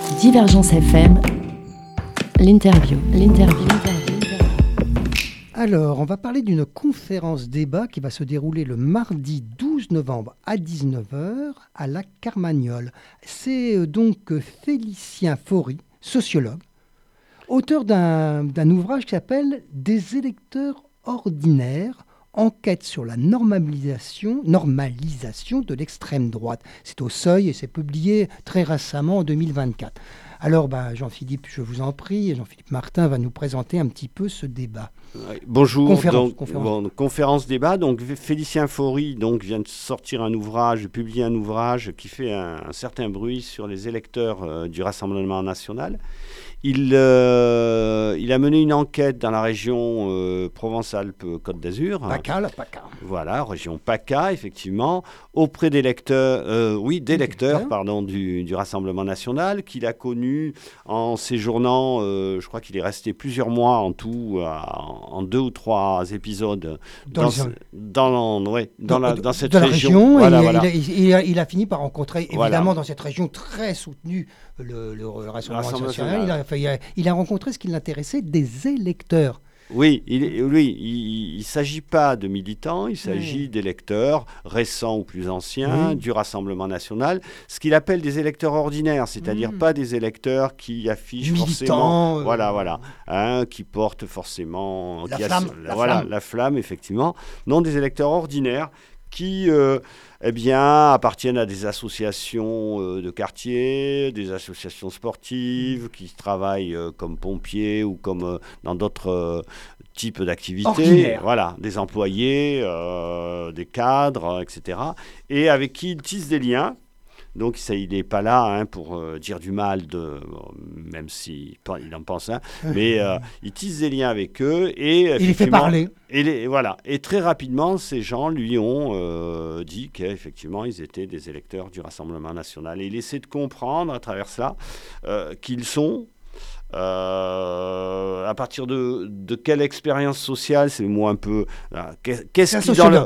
Divergence FM, l'interview. Alors, on va parler d'une conférence débat qui va se dérouler le mardi 12 novembre à 19h à la Carmagnole. C'est donc Félicien Faury, sociologue, auteur d'un ouvrage qui s'appelle « Des électeurs ordinaires, enquête sur la normalisation de l'extrême droite ». C'est au Seuil et c'est publié très récemment en 2024. Alors, Jean-Philippe, je vous en prie, Jean-Philippe Martin va nous présenter un petit peu ce débat. Bonjour, Conférence débat. Donc Félicien Faury vient de sortir publier un ouvrage qui fait un certain bruit sur les électeurs du Rassemblement national. Il a mené une enquête dans la région Provence-Alpes-Côte d'Azur. PACA. Voilà, région PACA, effectivement, auprès des lecteurs, du Rassemblement national, qu'il a connu en séjournant, je crois qu'il est resté plusieurs mois en tout, en 2 ou 3 épisodes dans cette région. Voilà. Il a fini par rencontrer, évidemment, dans cette région très soutenue, le Rassemblement national. Il a rencontré ce qui l'intéressait, des électeurs. Oui, il ne s'agit pas de militants, il s'agit d'électeurs récents ou plus anciens du Rassemblement national, ce qu'il appelle des électeurs ordinaires, c'est-à-dire pas des électeurs qui affichent militants, forcément, qui portent forcément la flamme, effectivement, non, des électeurs ordinaires qui appartiennent à des associations de quartier, des associations sportives, qui travaillent comme pompiers ou comme dans d'autres types d'activités. Ordinaire. Voilà, des employés, des cadres, etc. Et avec qui ils tissent des liens. Donc il n'est pas là pour dire du mal, même s'il en pense un, mais il tisse des liens avec eux. Et il les fait parler. Et très rapidement, ces gens lui ont dit qu'effectivement, ils étaient des électeurs du Rassemblement national. Et il essaie de comprendre à travers ça qu'ils sont... à partir de quelle expérience sociale, c'est le mot un peu... qu'est-ce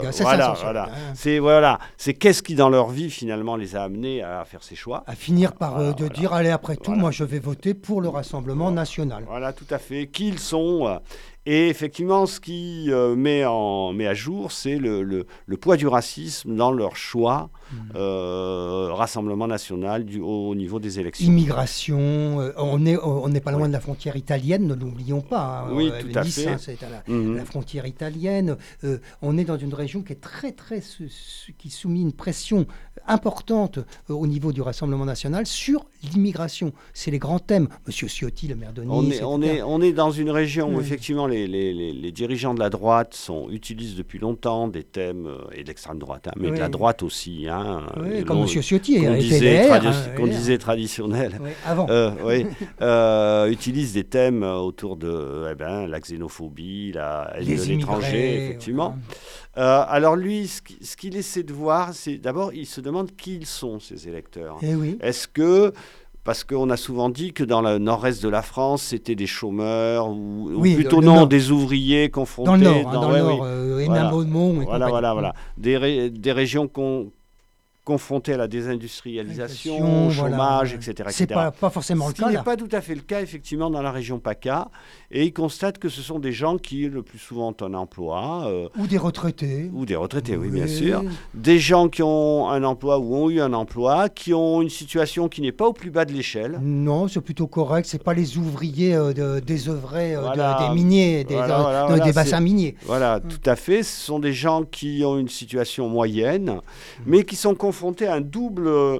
qui dans leur vie finalement les a amenés à faire ces choix, à finir par dire allez, après tout, moi je vais voter pour le Rassemblement national. Voilà, tout à fait. Qui ils sont. Et effectivement, ce qui met à jour, c'est le poids du racisme dans leur choix Rassemblement national au niveau des élections. Immigration, on n'est pas loin de la frontière italienne, ne l'oublions pas. Oui, tout à fait. C'est la frontière italienne. On est dans une région qui est qui soumet une pression importante au niveau du Rassemblement national sur l'immigration. C'est les grands thèmes. Monsieur Ciotti, le maire de Nice. On est dans une région où effectivement les dirigeants de la droite utilisent depuis longtemps des thèmes, et de l'extrême droite, mais de la droite aussi. Comme M. Ciotti qu'on disait traditionnel. Avant. Utilisent des thèmes autour de la xénophobie, la haine de l'étranger, effectivement. Alors lui, ce qu'il essaie de voir, c'est d'abord, il se demande qui ils sont, ces électeurs. Est-ce que... Parce qu'on a souvent dit que dans le nord-est de la France, c'était des chômeurs ou plutôt des ouvriers confrontés... Dans le nord, Hénin-Beaumont et Voilà. Des régions confrontés à la désindustrialisation, au chômage, etc. C'est pas forcément le cas. Ce qui n'est pas tout à fait le cas, effectivement, dans la région PACA. Et ils constatent que ce sont des gens qui, le plus souvent, ont un emploi. Ou des retraités. Oui, bien sûr. Des gens qui ont un emploi ou ont eu un emploi, qui ont une situation qui n'est pas au plus bas de l'échelle. Non, c'est plutôt correct. Ce n'est pas les ouvriers désœuvrés des miniers, des bassins miniers. Voilà, tout à fait. Ce sont des gens qui ont une situation moyenne, mais qui sont confrontés à un double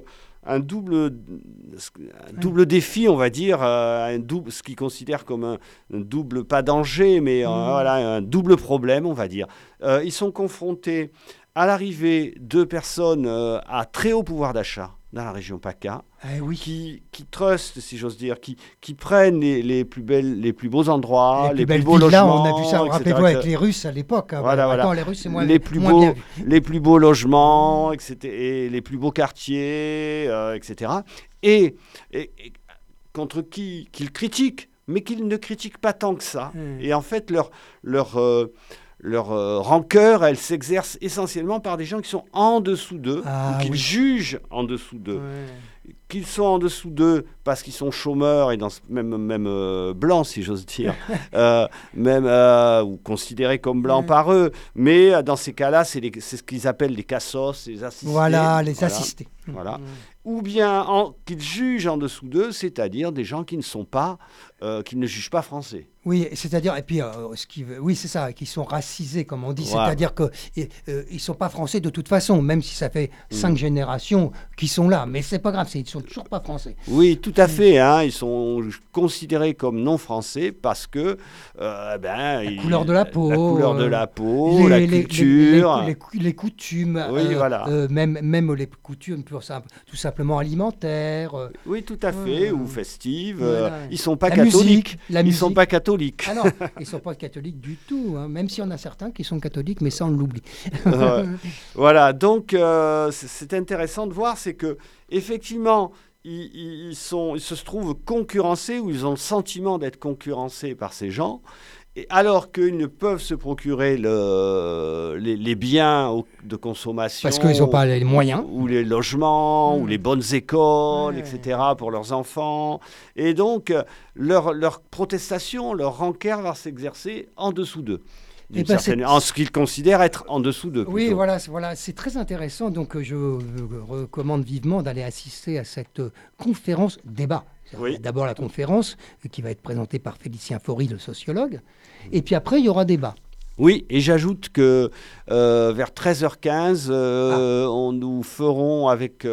défi, on va dire, ce qu'ils considèrent comme un double, pas danger, mais un double problème, on va dire. Ils sont confrontés à l'arrivée de personnes à très haut pouvoir d'achat dans la région PACA, qui trustent, si j'ose dire, qui prennent les plus beaux endroits, les plus beaux logements. On a vu ça, rappelez-vous, avec les Russes à l'époque. Voilà. Les Russes, c'est moins les bien vu. Les plus beaux logements, etc., et les plus beaux quartiers, etc. Et contre qui qu'ils critiquent, mais qu'ils ne critiquent pas tant que ça. Et en fait, leur rancœur, elle s'exerce essentiellement par des gens qui sont en dessous d'eux, ou qu'ils jugent en dessous d'eux. qu'ils soient en dessous d'eux parce qu'ils sont chômeurs et même blancs, si j'ose dire, ou considérés comme blancs par eux. Mais dans ces cas-là, c'est ce qu'ils appellent les cassos, les assistés. Voilà, les assistés. Voilà. Ou bien qu'ils jugent en dessous d'eux, c'est-à-dire des gens qui ne jugent pas français. Oui, c'est-à-dire, et puis, oui, c'est ça, qui sont racisés, comme on dit, Voilà. c'est-à-dire qu'ils ne sont pas français de toute façon, même si ça fait 5 générations qu'ils sont là, mais c'est pas grave, ils ne sont toujours pas français. Oui, tout à fait, hein, ils sont considérés comme non français parce que la couleur de la peau, la culture, les coutumes, oui, voilà. même les coutumes tout simplement alimentaires. Oui, tout à fait, ou festives. Voilà. Ils sont pas La catholiques. musique, ils sont pas catholiques. Ah non, ils sont pas catholiques du tout, hein, même s'il y en a certains qui sont catholiques, mais ça on l'oublie. Voilà, donc c'est intéressant de voir, c'est que effectivement ils se trouvent concurrencés, ou ils ont le sentiment d'être concurrencés par ces gens. Et alors qu'ils ne peuvent se procurer les biens de consommation... Parce qu'ils n'ont pas les moyens. Ou les logements, ou les bonnes écoles, etc. pour leurs enfants. Et donc, leur protestation, leur rancœur va s'exercer en dessous d'eux. En ce qu'ils considèrent être en dessous d'eux. Oui, voilà, c'est très intéressant. Donc, je recommande vivement d'aller assister à cette conférence débat. Oui. D'abord la conférence qui va être présentée par Félicien Faury, le sociologue, et puis après il y aura débat. Oui, et j'ajoute que vers 13h15, nous ferons avec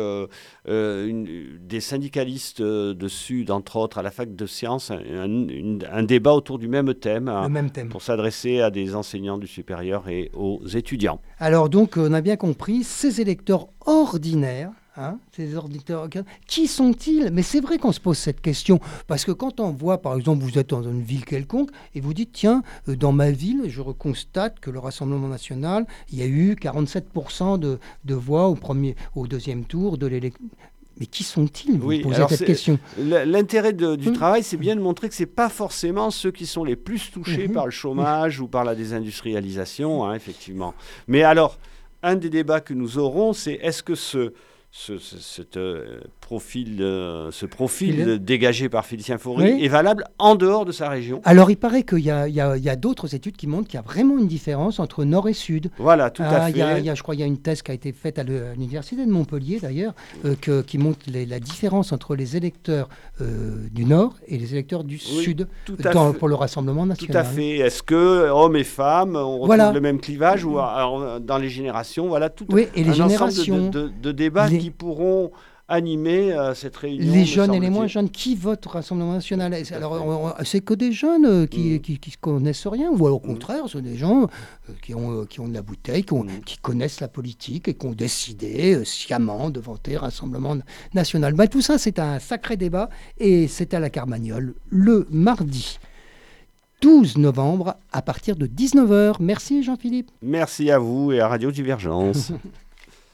des syndicalistes de Sud, entre autres, à la fac de sciences, un débat autour du même thème, pour s'adresser à des enseignants du supérieur et aux étudiants. Alors donc, on a bien compris, ces électeurs ordinaires, ces auditeurs, qui sont-ils? Mais c'est vrai qu'on se pose cette question, parce que quand on voit, par exemple, vous êtes dans une ville quelconque, et vous dites, tiens, dans ma ville, je constate que le Rassemblement national, il y a eu 47% de voix au deuxième tour de l'élection. Mais qui sont-ils? Vous posez cette question. L'intérêt du travail, c'est bien de montrer que ce n'est pas forcément ceux qui sont les plus touchés par le chômage ou par la désindustrialisation, effectivement. Mais alors, un des débats que nous aurons, c'est est-ce que ce profil dégagé par Félicien Faury est valable en dehors de sa région. Alors, il paraît qu'il y a d'autres études qui montrent qu'il y a vraiment une différence entre nord et sud. Voilà, tout à fait. Je crois qu'il y a une thèse qui a été faite à l'université de Montpellier, d'ailleurs, qui montre la différence entre les électeurs du nord et les électeurs du sud pour le Rassemblement national. Tout à fait. Est-ce que hommes et femmes, on retrouve le même clivage ou dans les générations, et les générations de débats qui pourront animer cette réunion. Les jeunes et les moins jeunes qui votent au Rassemblement national. Alors, c'est que des jeunes qui ne connaissent rien, ou au contraire, c'est des gens qui ont de la bouteille, qui connaissent la politique et qui ont décidé sciemment de voter Rassemblement national. Tout ça, c'est un sacré débat, et c'est à la Carmagnole le mardi 12 novembre à partir de 19h. Merci Jean-Philippe. Merci à vous et à Radio Divergence.